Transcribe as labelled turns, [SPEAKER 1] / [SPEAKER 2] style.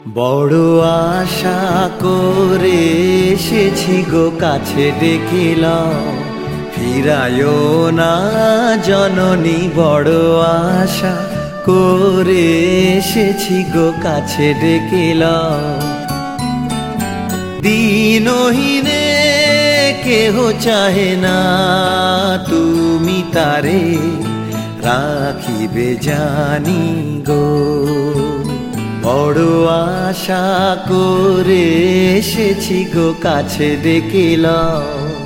[SPEAKER 1] বড় আশা করে এসেছি গো কাছে ডেকিলাম, ফিরায়ও না জননী। বড় আশা করে এসেছি গো কাছে ডেকিলাম। দিনহীনে কেহ চাহে না, তুমি তারে রাখিবে জানি গো। বড় আশা করে এসেছি গো কাছে ডেকিলাম।